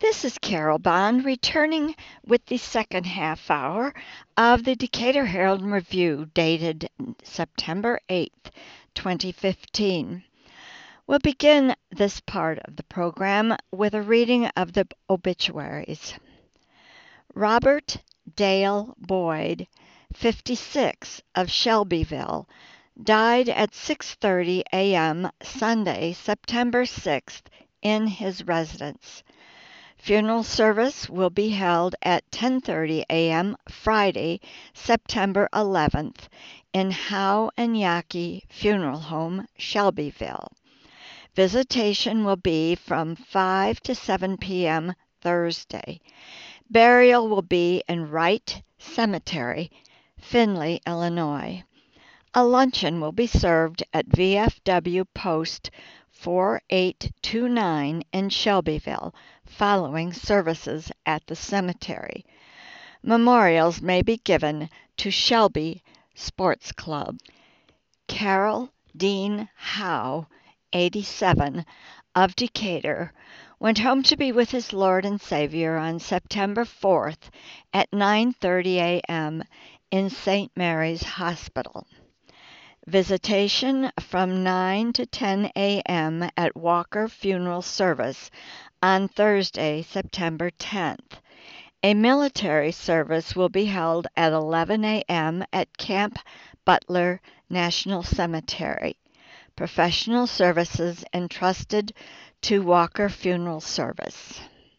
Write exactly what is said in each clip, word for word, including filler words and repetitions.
This is Carol Bond returning with the second half hour of the Decatur Herald Review dated September eighth, twenty fifteen. We'll begin this part of the program with a reading of the obituaries. Robert Dale Boyd, fifty-six, of Shelbyville, died at six thirty a.m. Sunday, September sixth, in his residence. Funeral service will be held at ten thirty a.m. Friday, September eleventh, in Howe and Yaki Funeral Home, Shelbyville. Visitation will be from five to seven p.m. Thursday. Burial will be in Wright Cemetery, Findlay, Illinois. A luncheon will be served at V F W Post four eight two nine in Shelbyville, following services at the cemetery. Memorials may be given to Shelby Sports Club. Carol Dean Howe, eighty-seven, of Decatur, went home to be with his Lord and Savior on September fourth at nine thirty a.m. in Saint Mary's Hospital. Visitation from nine to ten a.m. at Walker Funeral Service on Thursday, September tenth. A military service will be held at eleven a.m. at Camp Butler National Cemetery. Professional services entrusted to Walker Funeral Service.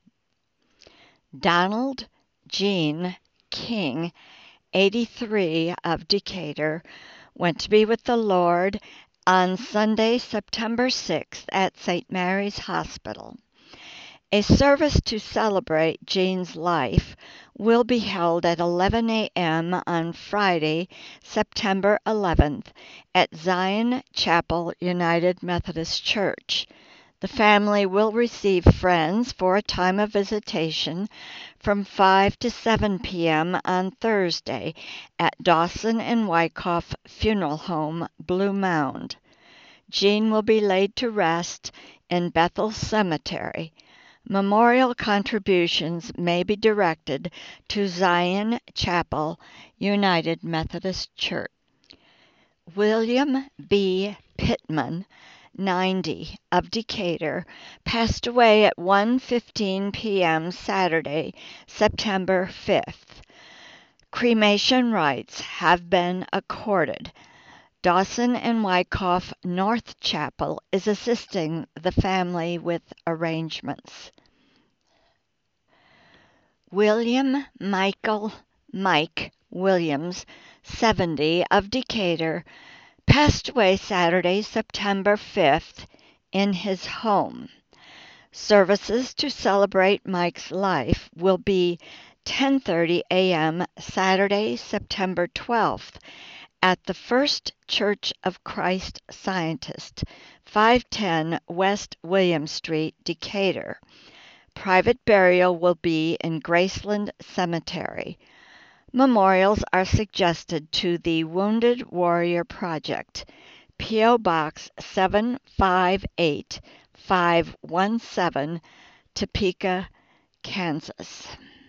Donald Jean King, eighty-three, of Decatur, went to be with the Lord on Sunday, September sixth at Saint Mary's Hospital. A service to celebrate Jean's life will be held at eleven a.m. on Friday, September eleventh at Zion Chapel United Methodist Church. The family will receive friends for a time of visitation from five to seven p.m. on Thursday at Dawson and Wyckoff Funeral Home, Blue Mound. Jean will be laid to rest in Bethel Cemetery. Memorial contributions may be directed to Zion Chapel United Methodist Church. William B. Pittman, ninety, of Decatur, passed away at one fifteen p.m. Saturday, September fifth. Cremation rights have been accorded. Dawson and Wyckoff North Chapel is assisting the family with arrangements. William Michael Mike Williams, seventy, of Decatur, passed away Saturday, September fifth, in his home. Services to celebrate Mike's life will be ten thirty a.m. Saturday, September twelfth, at the First Church of Christ Scientist, five ten West William Street, Decatur. Private burial will be in Graceland Cemetery. Memorials are suggested to the Wounded Warrior Project, P O. Box seven five eight five one seven, Topeka, Kansas.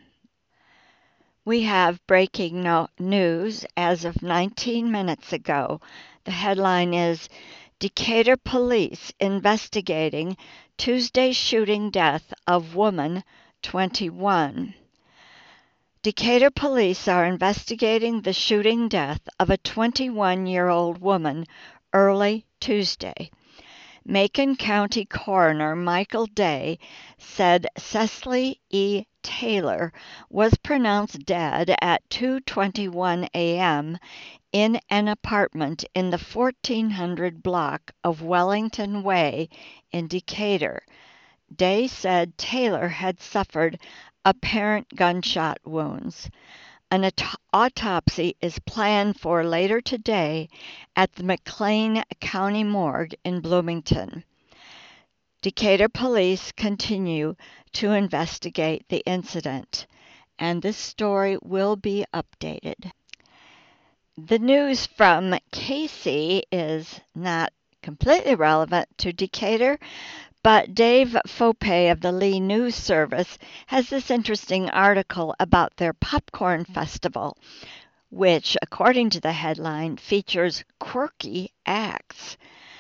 We have breaking no- news as of nineteen minutes ago. The headline is Decatur Police Investigating Tuesday Shooting Death of Woman twenty-one. Decatur police are investigating the shooting death of a twenty-one-year-old woman early Tuesday. Macon County Coroner Michael Day said Cecily E. Taylor was pronounced dead at two twenty-one a.m. in an apartment in the fourteen hundred block of Wellington Way in Decatur. Day said Taylor had suffered apparent gunshot wounds. An aut- autopsy is planned for later today at the McLean County Morgue in Bloomington. Decatur police continue to investigate the incident, and this story will be updated. The news from Casey is not completely relevant to Decatur, But Dave Fope of the Lee News Service has this interesting article about their popcorn festival, which, according to the headline, features quirky acts.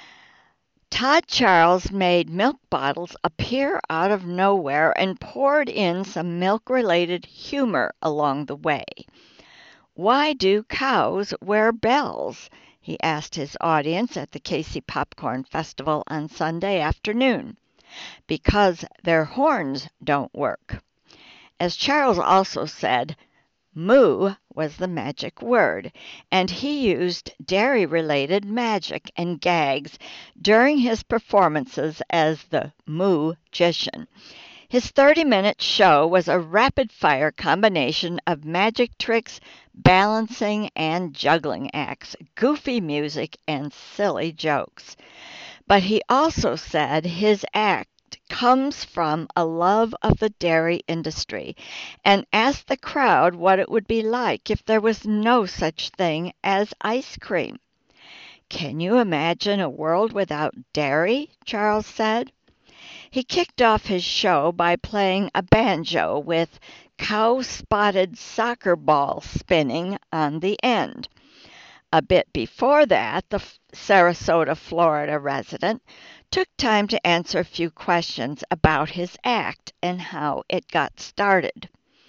Todd Charles made milk bottles appear out of nowhere and poured in some milk-related humor along the way. "Why do cows wear bells?" he asked his audience at the Casey Popcorn Festival on Sunday afternoon. "Because their horns don't work." As Charles also said, moo was the magic word, and he used dairy-related magic and gags during his performances as the Moo-gician. His thirty-minute show was a rapid-fire combination of magic tricks, balancing and juggling acts, goofy music, and silly jokes. But he also said his act comes from a love of the dairy industry, and asked the crowd what it would be like if there was no such thing as ice cream. "Can you imagine a world without dairy?" Charles said. He kicked off his show by playing a banjo with cow-spotted soccer ball spinning on the end. A bit before that, the Sarasota, Florida resident took time to answer a few questions about his act and how it got started.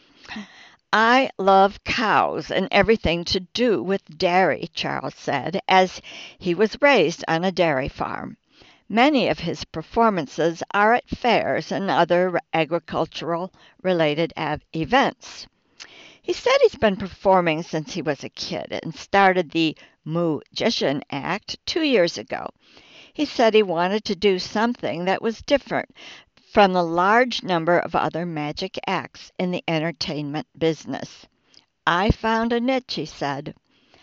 "I love cows and everything to do with dairy," Charles said, as he was raised on a dairy farm. Many of his performances are at fairs and other agricultural-related events. He said he's been performing since he was a kid and started the Moo-gician act two years ago. He said he wanted to do something that was different from the large number of other magic acts in the entertainment business. "I found a niche," he said.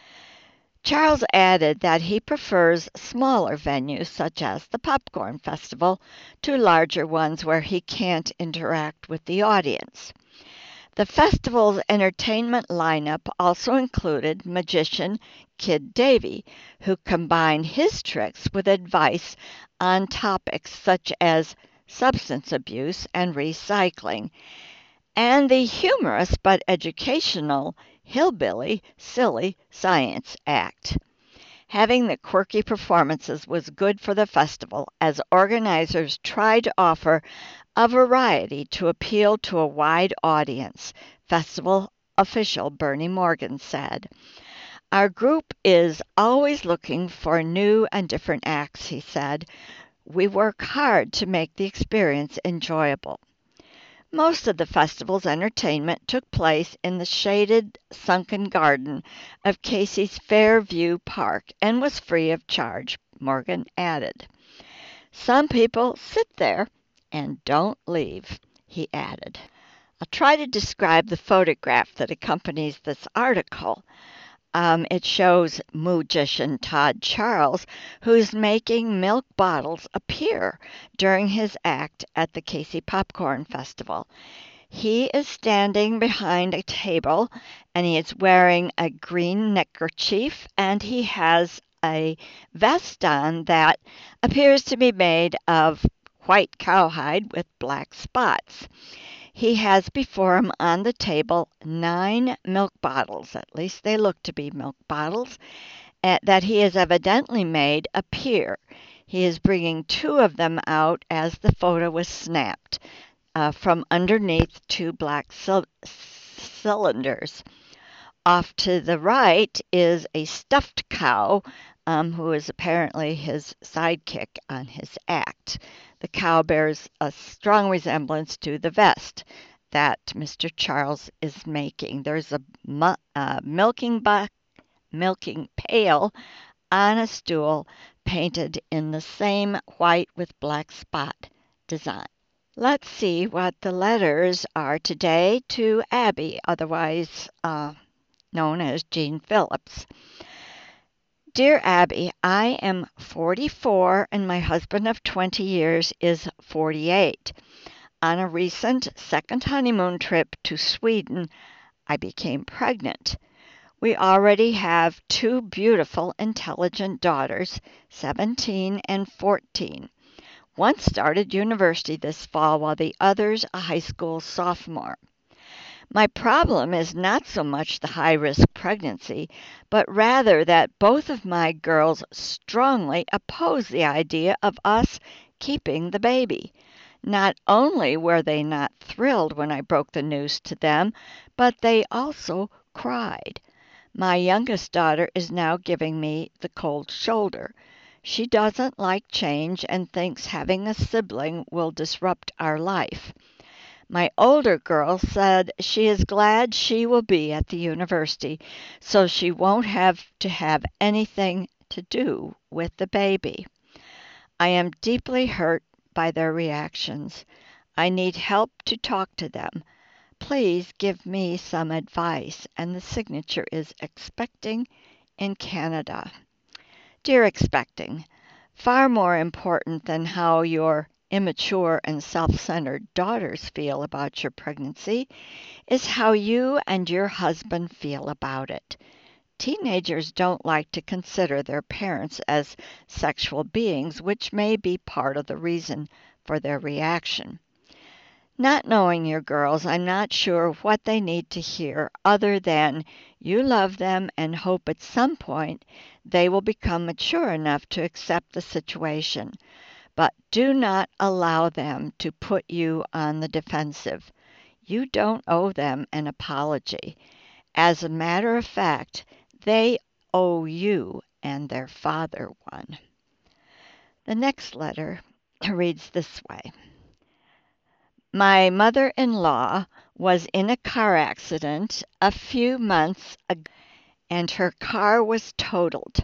Charles added that he prefers smaller venues such as the Popcorn Festival to larger ones where he can't interact with the audience. The festival's entertainment lineup also included magician Kid Davey, who combined his tricks with advice on topics such as substance abuse and recycling, and the humorous but educational Hillbilly Silly Science Act. Having the quirky performances was good for the festival, as organizers tried to offer a variety to appeal to a wide audience, festival official Bernie Morgan said. "Our group is always looking for new and different acts," he said. "We work hard to make the experience enjoyable." Most of the festival's entertainment took place in the shaded, sunken garden of Casey's Fairview Park and was free of charge, Morgan added. "Some people sit there and don't leave," he added. I'll try to describe the photograph that accompanies this article. Um, it shows Moo-gician Todd Charles, who's making milk bottles appear during his act at the Casey Popcorn Festival. He is standing behind a table, and he is wearing a green neckerchief, and he has a vest on that appears to be made of white cowhide with black spots. He has before him on the table nine milk bottles, at least they look to be milk bottles, uh, that he has evidently made appear. He is bringing two of them out as the photo was snapped uh, from underneath two black c- cylinders. Off to the right is a stuffed cow, um, who is apparently his sidekick on his act. The cow bears a strong resemblance to the vest that Mister Charles is making. There's a mu- uh, milking, bu- milking pail on a stool painted in the same white with black spot design. Let's see what the letters are today to Abby, otherwise uh, known as Jean Phillips. Dear Abby, I am forty-four and my husband of twenty years is forty-eight. On a recent second honeymoon trip to Sweden, I became pregnant. We already have two beautiful, intelligent daughters, seventeen and fourteen. One started university this fall while the other's a high school sophomore. My problem is not so much the high-risk pregnancy, but rather that both of my girls strongly oppose the idea of us keeping the baby. Not only were they not thrilled when I broke the news to them, but they also cried. My youngest daughter is now giving me the cold shoulder. She doesn't like change and thinks having a sibling will disrupt our life. My older girl said she is glad she will be at the university, so she won't have to have anything to do with the baby. I am deeply hurt by their reactions. I need help to talk to them. Please give me some advice. And the signature is Expecting in Canada. Dear Expecting, far more important than how your immature and self-centered daughters feel about your pregnancy is how you and your husband feel about it. Teenagers don't like to consider their parents as sexual beings, which may be part of the reason for their reaction. Not knowing your girls, I'm not sure what they need to hear other than you love them and hope at some point they will become mature enough to accept the situation. But do not allow them to put you on the defensive. You don't owe them an apology. As a matter of fact, they owe you and their father one. The next letter reads this way. My mother-in-law was in a car accident a few months ago, and her car was totaled.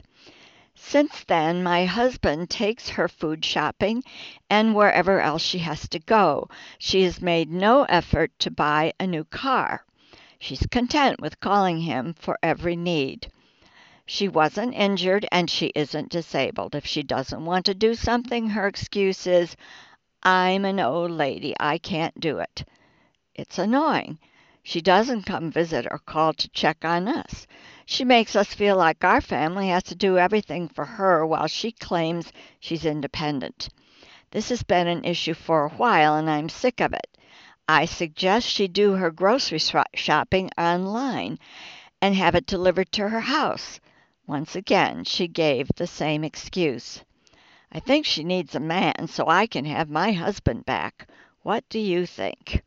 Since then, my husband takes her food shopping and wherever else she has to go. She has made no effort to buy a new car. She's content with calling him for every need. She wasn't injured and she isn't disabled. If she doesn't want to do something, her excuse is, I'm an old lady, I can't do it. It's annoying. She doesn't come visit or call to check on us. She makes us feel like our family has to do everything for her while she claims she's independent. This has been an issue for a while and I'm sick of it. I suggest she do her grocery shopping online and have it delivered to her house. Once again, she gave the same excuse. I think she needs a man so I can have my husband back. What do you think?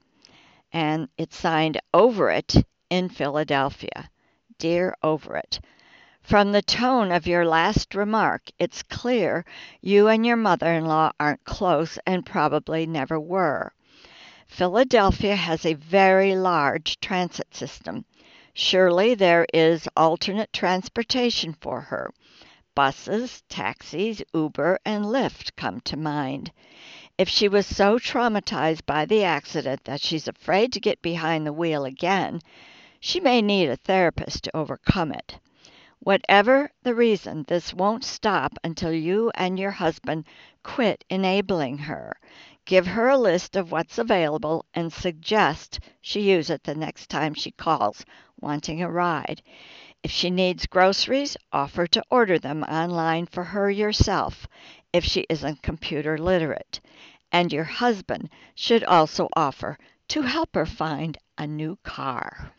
And it's signed Overett in Philadelphia. Dear Overett, from the tone of your last remark, it's clear you and your mother-in-law aren't close and probably never were. Philadelphia has a very large transit system. Surely there is alternate transportation for her. Buses, taxis, Uber, and Lyft come to mind. If she was so traumatized by the accident that she's afraid to get behind the wheel again, she may need a therapist to overcome it. Whatever the reason, this won't stop until you and your husband quit enabling her. Give her a list of what's available and suggest she use it the next time she calls wanting a ride. If she needs groceries, offer to order them online for her yourself if she isn't computer literate. And your husband should also offer to help her find a new car.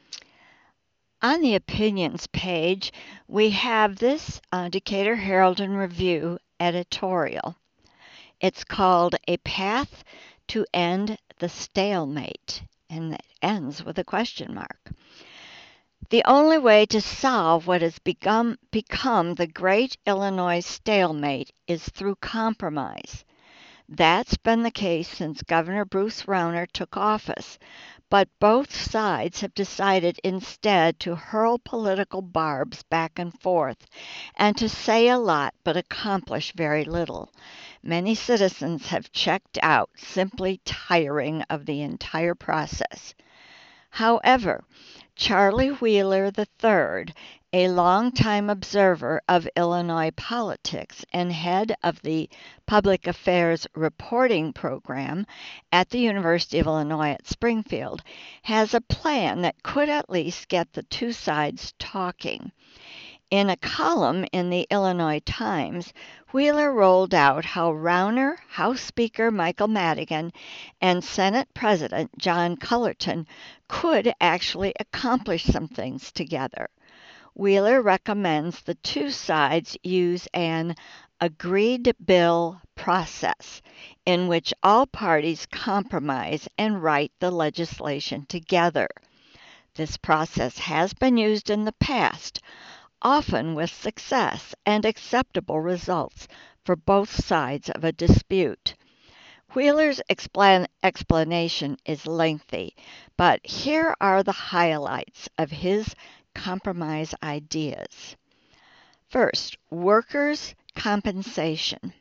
On the opinions page, we have this uh, Decatur Herald and Review editorial. It's called A Path to End the Stalemate, and it ends with a question mark. The only way to solve what has become, become the great Illinois stalemate is through compromise. That's been the case since Governor Bruce Rauner took office, but both sides have decided instead to hurl political barbs back and forth and to say a lot but accomplish very little. Many citizens have checked out, simply tiring of the entire process. However, Charlie Wheeler the third, a longtime observer of Illinois politics and head of the Public Affairs Reporting Program at the University of Illinois at Springfield, has a plan that could at least get the two sides talking. In a column in the Illinois Times, Wheeler rolled out how Rauner, House Speaker Michael Madigan, and Senate President John Cullerton could actually accomplish some things together. Wheeler recommends the two sides use an agreed bill process in which all parties compromise and write the legislation together. This process has been used in the past, often with success and acceptable results for both sides of a dispute. Wheeler's explan- explanation is lengthy, but here are the highlights of his compromise ideas. First, workers' compensation.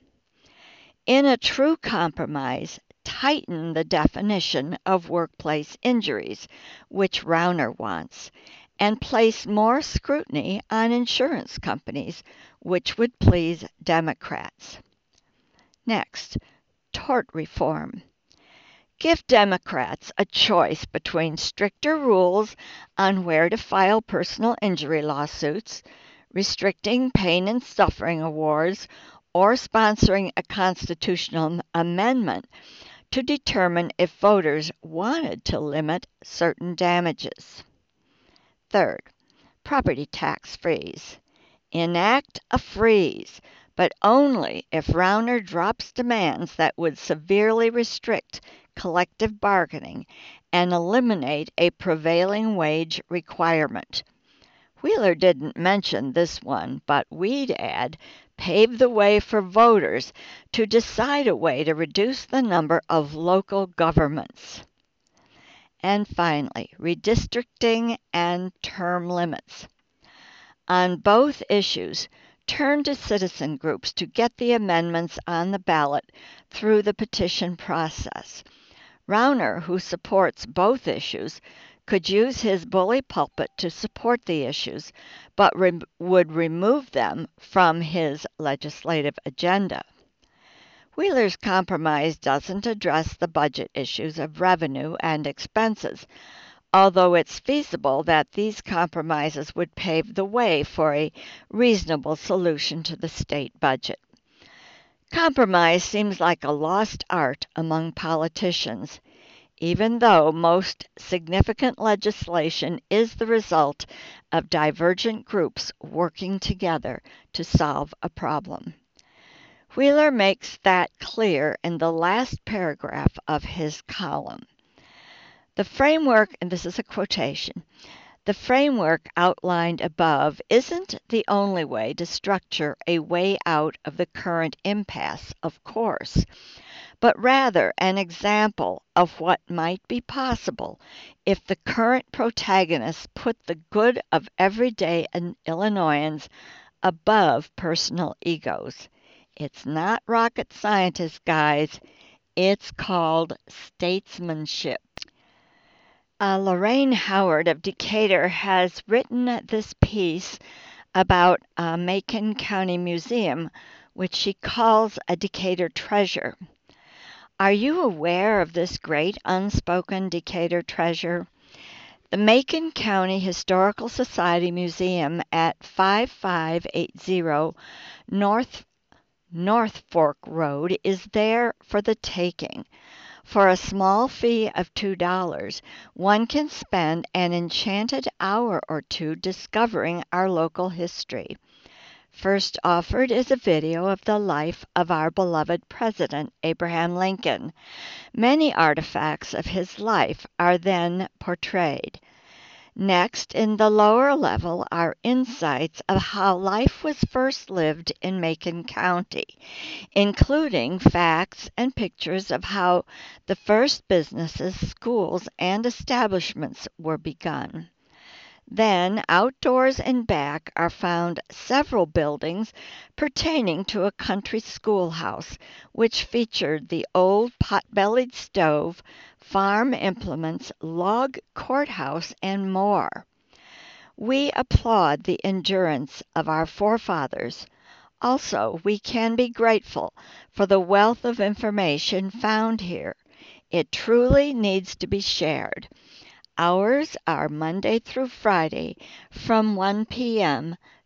In a true compromise, tighten the definition of workplace injuries, which Rauner wants, and place more scrutiny on insurance companies, which would please Democrats. Next, tort reform. Give Democrats a choice between stricter rules on where to file personal injury lawsuits, restricting pain and suffering awards, or sponsoring a constitutional amendment to determine if voters wanted to limit certain damages. Third, property tax freeze. Enact a freeze, but only if Rauner drops demands that would severely restrict collective bargaining and eliminate a prevailing wage requirement. Wheeler didn't mention this one, but we'd add, pave the way for voters to decide a way to reduce the number of local governments. And finally, redistricting and term limits. On both issues, turn to citizen groups to get the amendments on the ballot through the petition process. Rauner, who supports both issues, could use his bully pulpit to support the issues, but re- would remove them from his legislative agenda. Wheeler's compromise doesn't address the budget issues of revenue and expenses, although it's feasible that these compromises would pave the way for a reasonable solution to the state budget. Compromise seems like a lost art among politicians, even though most significant legislation is the result of divergent groups working together to solve a problem. Wheeler makes that clear in the last paragraph of his column. The framework, and this is a quotation, the framework outlined above isn't the only way to structure a way out of the current impasse, of course, but rather an example of what might be possible if the current protagonists put the good of everyday Illinoisans above personal egos. It's not rocket scientist, guys. It's called statesmanship. Uh, Lorraine Howard of Decatur has written this piece about uh, Macon County Museum, which she calls a Decatur treasure. Are you aware of this great unspoken Decatur treasure? The Macon County Historical Society Museum at fifty-five eighty North, North Fork Road is there for the taking. For a small fee of two dollars, one can spend an enchanted hour or two discovering our local history. First offered is a video of the life of our beloved President Abraham Lincoln. Many artifacts of his life are then portrayed. Next, in the lower level, are insights of how life was first lived in Macon County, including facts and pictures of how the first businesses, schools, and establishments were begun. Then, outdoors and back are found several buildings pertaining to a country schoolhouse, which featured the old pot-bellied stove, farm implements, log courthouse, and more. We applaud the endurance of our forefathers. Also, we can be grateful for the wealth of information found here. It truly needs to be shared. Hours are Monday through Friday from one p.m.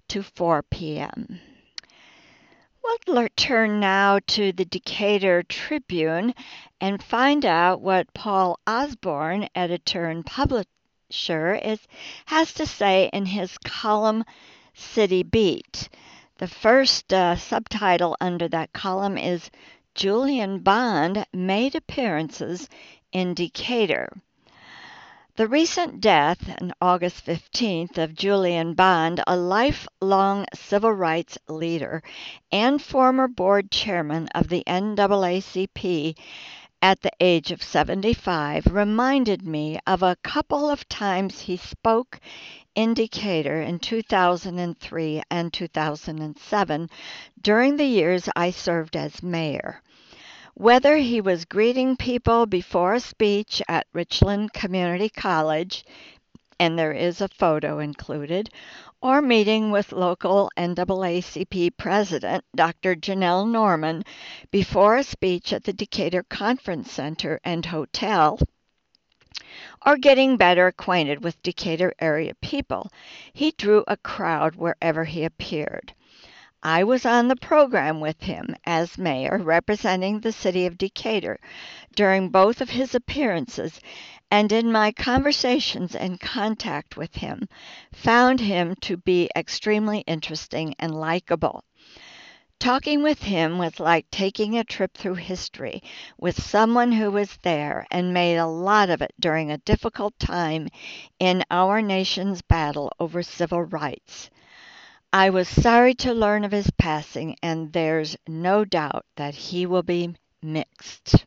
to four p.m. We'll turn now to the Decatur Tribune and find out what Paul Osborne, editor and publisher, is, has to say in his column City Beat. The first uh, subtitle under that column is Julian Bond Made Appearances in Decatur. The recent death on August fifteenth of Julian Bond, a lifelong civil rights leader and former board chairman of the N double A C P at the age of seventy-five, reminded me of a couple of times he spoke in Decatur in two thousand three and two thousand seven during the years I served as mayor. Whether he was greeting people before a speech at Richland Community College, and there is a photo included, or meeting with local N double A C P President Doctor Janelle Norman before a speech at the Decatur Conference Center and Hotel, or getting better acquainted with Decatur area people, he drew a crowd wherever he appeared. I was on the program with him as mayor representing the city of Decatur during both of his appearances, and in my conversations and contact with him, found him to be extremely interesting and likable. Talking with him was like taking a trip through history with someone who was there and made a lot of it during a difficult time in our nation's battle over civil rights. I was sorry to learn of his passing, and there's no doubt that he will be mixed.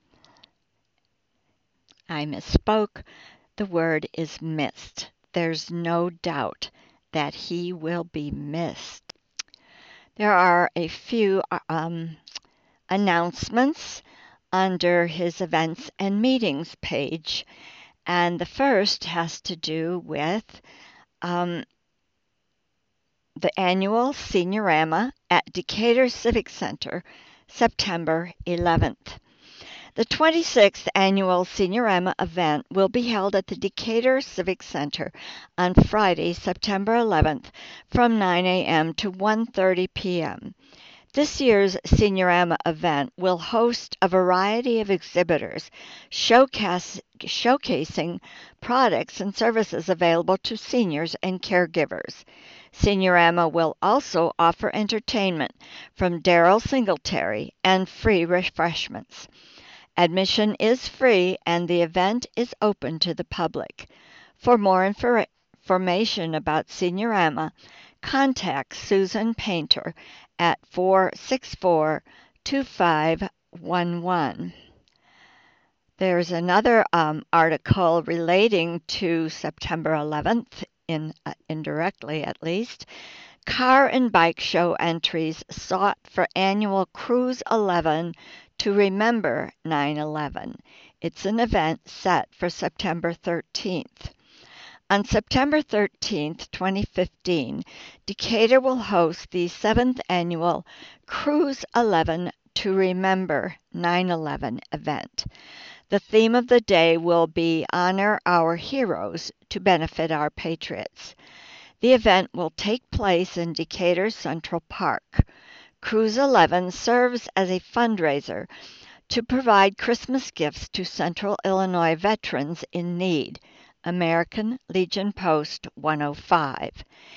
I misspoke. The word is missed. There's no doubt that he will be missed. There are a few um, announcements under his events and meetings page, and the first has to do with um, the annual Seniorama at Decatur Civic Center, September eleventh. The twenty-sixth annual Seniorama event will be held at the Decatur Civic Center on Friday, September eleventh from nine a.m. to one thirty p.m. This year's Seniorama event will host a variety of exhibitors showcase, showcasing products and services available to seniors and caregivers. Seniorama will also offer entertainment from Daryl Singletary and free refreshments. Admission is free and the event is open to the public. For more infor- information about Seniorama, contact Susan Painter at four six four, two five one one. There's another um, article relating to September eleventh, in, uh, indirectly at least. Car and bike show entries sought for annual Cruise eleven to remember nine eleven. It's an event set for September thirteenth. On September thirteenth, twenty fifteen, Decatur will host the seventh annual Cruise eleven to Remember nine eleven event. The theme of the day will be Honor Our Heroes to Benefit Our Patriots. The event will take place in Decatur Central Park. Cruise eleven serves as a fundraiser to provide Christmas gifts to Central Illinois veterans in need. American Legion Post one oh five.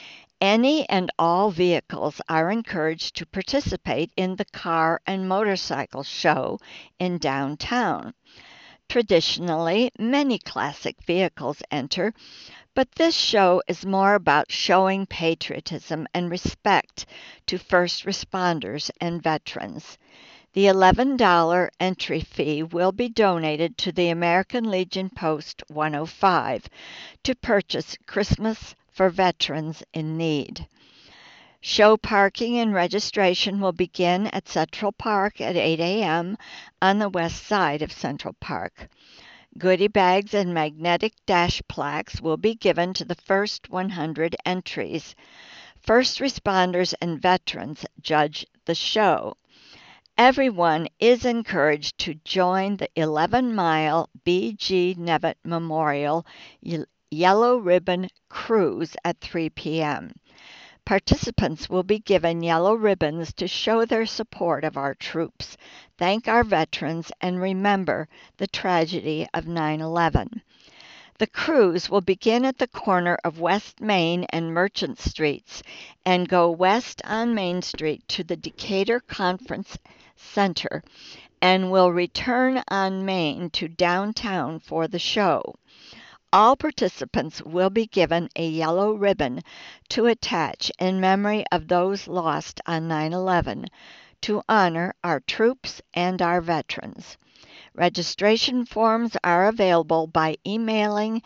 Any and all vehicles are encouraged to participate in the car and motorcycle show in downtown. Traditionally, many classic vehicles enter, but this show is more about showing patriotism and respect to first responders and veterans. The eleven dollars entry fee will be donated to the American Legion Post one oh five to purchase Christmas for veterans in need. Show parking and registration will begin at Central Park at eight a.m. on the west side of Central Park. Goodie bags and magnetic dash plaques will be given to the first one hundred entries. First responders and veterans judge the show. Everyone is encouraged to join the eleven-mile B G Nevitt Memorial Yellow Ribbon Cruise at three p.m. Participants will be given yellow ribbons to show their support of our troops, thank our veterans, and remember the tragedy of nine eleven. The cruise will begin at the corner of West Main and Merchant Streets and go west on Main Street to the Decatur Conference Center and will return on Main to downtown for the show. All participants will be given a yellow ribbon to attach in memory of those lost on nine eleven to honor our troops and our veterans. Registration forms are available by emailing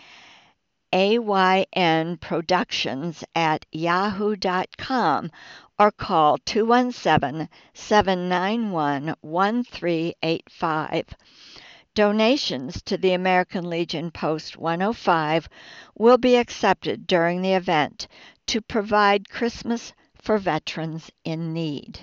aynproductions at yahoo dot com or call two one seven, seven nine one, one three eight five. Donations to the American Legion Post one oh five will be accepted during the event to provide Christmas for veterans in need.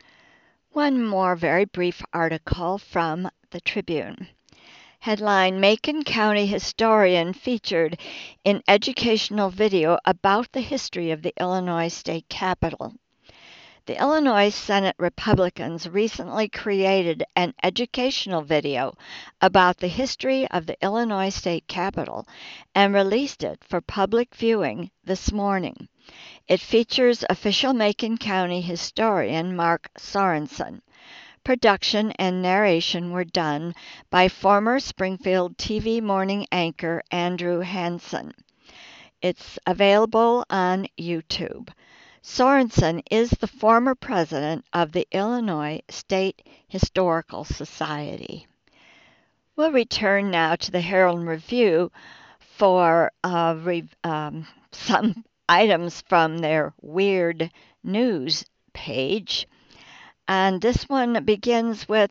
One more very brief article from the Tribune. Headline: Macon County Historian featured in educational video about the history of the Illinois State Capitol. The Illinois Senate Republicans recently created an educational video about the history of the Illinois State Capitol and released it for public viewing this morning. It features official Macon County historian Mark Sorensen. Production and narration were done by former Springfield T V morning anchor Andrew Hansen. It's available on YouTube. Sorensen is the former president of the Illinois State Historical Society. We'll return now to the Herald Review for uh, re- um, some items from their weird news page. And this one begins with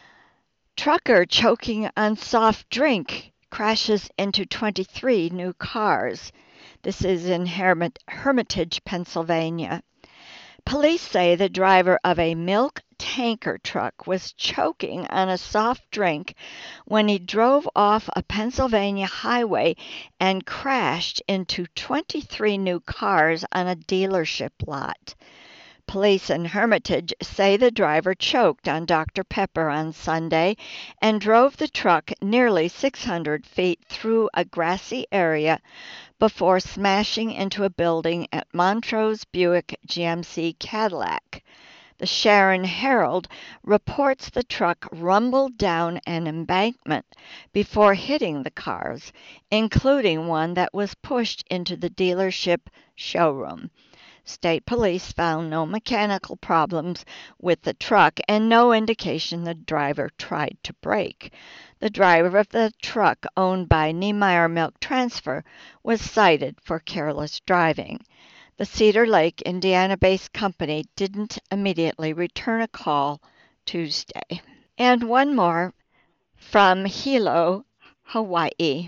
trucker choking on soft drink crashes into twenty-three new cars. This is in Hermit- Hermitage, Pennsylvania. Police say the driver of a milk tanker truck was choking on a soft drink when he drove off a Pennsylvania highway and crashed into twenty-three new cars on a dealership lot. Police in Hermitage say the driver choked on Doctor Pepper on Sunday and drove the truck nearly six hundred feet through a grassy area before smashing into a building at Montrose Buick G M C Cadillac. The Sharon Herald reports the truck rumbled down an embankment before hitting the cars, including one that was pushed into the dealership showroom. State police found no mechanical problems with the truck and no indication the driver tried to brake. The driver of the truck, owned by Niemeyer Milk Transfer, was cited for careless driving. The Cedar Lake, Indiana-based company didn't immediately return a call Tuesday. And one more from Hilo, Hawaii.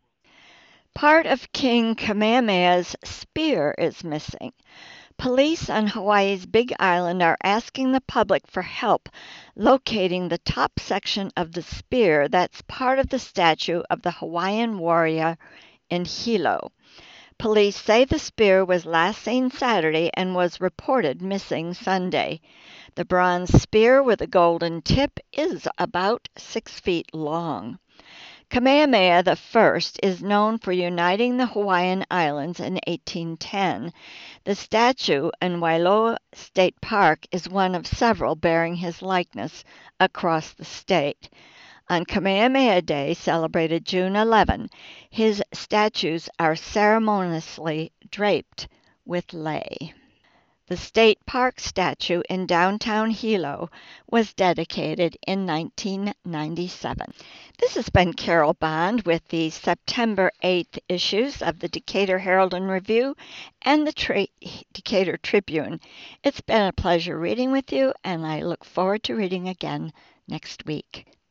Part of King Kamehameha's spear is missing. Police on Hawaii's Big Island are asking the public for help locating the top section of the spear that's part of the statue of the Hawaiian warrior in Hilo. Police say the spear was last seen Saturday and was reported missing Sunday. The bronze spear with a golden tip is about six feet long. Kamehameha the First is known for uniting the Hawaiian Islands in eighteen ten. The statue in Wailoa State Park is one of several bearing his likeness across the state. On Kamehameha Day, celebrated June eleventh, his statues are ceremoniously draped with lei. The State Park statue in downtown Hilo was dedicated in nineteen ninety-seven. This has been Carol Bond with the September eighth issues of the Decatur Herald and Review and the Tri- Decatur Tribune. It's been a pleasure reading with you, and I look forward to reading again next week.